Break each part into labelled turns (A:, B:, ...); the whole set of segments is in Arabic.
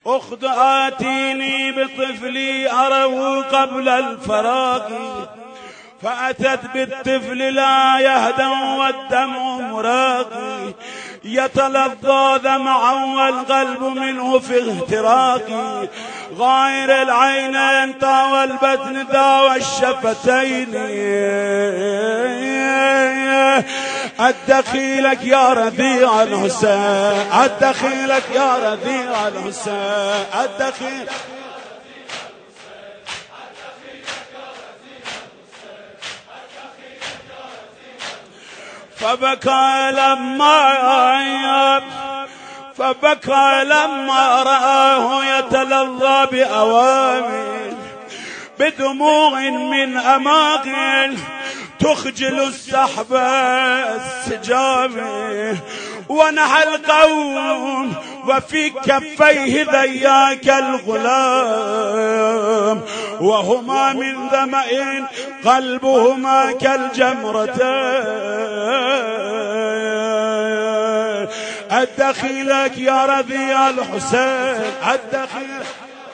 A: أخت آتيني بطفلي أروه قبل الفراق، فأتت بالطفل لا يهدأ والدمع مراقي، يتلظى دمعا والقلب منه في اغتراقي، غاير العينين طاوى البطن ذا والشفتين، الدخيلك يا ربيع الحسين، الدخيلك يا ربيع الحسين، الدخيل فبكى لما رآه يتلظى بأوامر بدموع من أماقل تخجل السحب السجامه، ونحى القوم وفي كفيه ذياك الغلام، وهما من ظمأ قلبهما كالجمرتين، الدخيلك يا ربيع الحسين، الدخيلك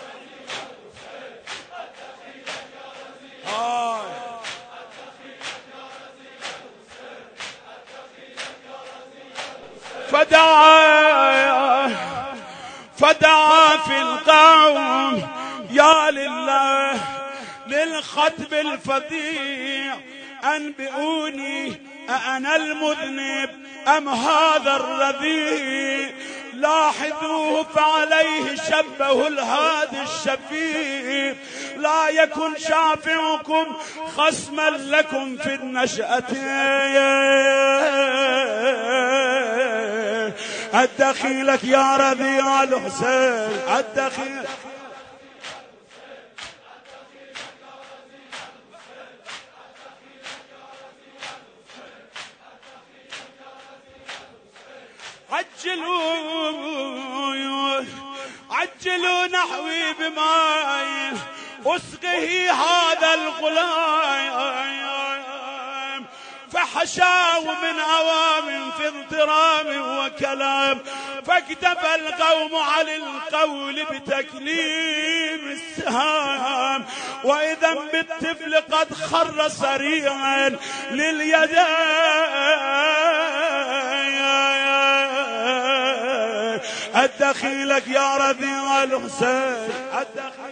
A: فدعا في القوم يا لله للخطب الفظيع، أنبئوني أأنا المذنب أم هذا الرذيع، لاحظوه فعليه شبه الهادي الشفيع، لا يكن شافعكم خصما لكم في النشأة، الدخيلك يا ربيع الحسين، الدخيل عجلوا نحوي بماء أسقه هذا الغلام، فحشاه من عوام في اضطرام وكلام، فاكتفى القوم على القول بتكليم السهام، وإذا بالطفل قد خر سريعا لليدين، الدخيلك يا ربيع الحسين، الدخيل